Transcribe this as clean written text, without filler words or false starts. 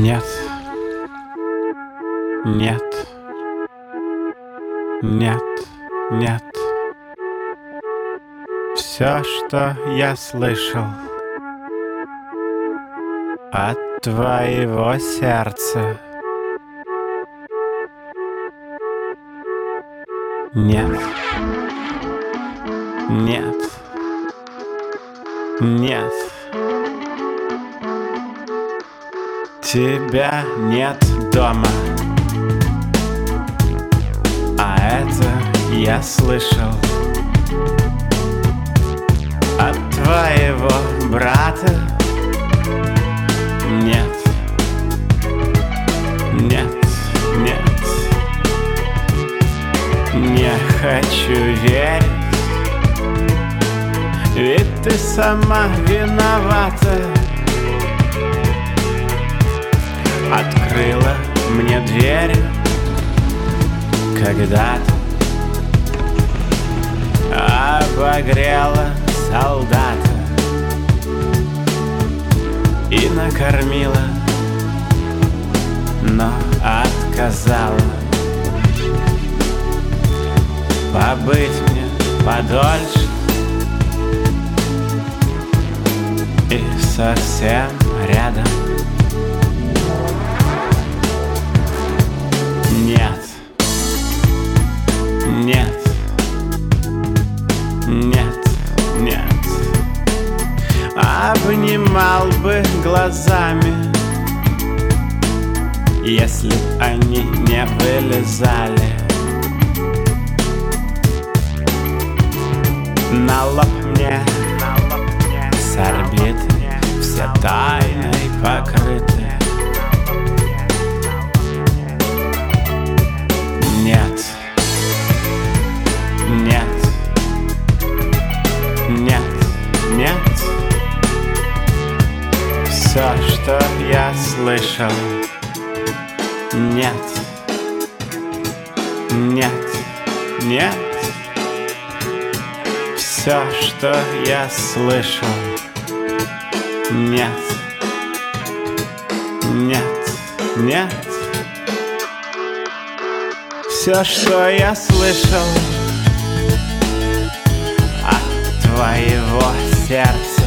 Нет, нет, нет, нет. Все, что я слышал от твоего сердца. Нет, нет, нет. Тебя нет дома, а это я слышал от твоего брата. Нет, нет, нет, не хочу верить, ведь ты сама виновата. Открыла мне дверь когда-то, обогрела солдата и накормила, но отказала побыть мне подольше и совсем рядом. Нет, нет, нет, нет. Обнимал бы глазами, если б они не вылезали. На лоб мне с орбиты все тайной покрыты. Нет, нет, нет, нет. Все, что я слышал. Нет, нет, нет. Все, что я слышал. Нет, нет, нет. Все, что я слышал от твоего сердца.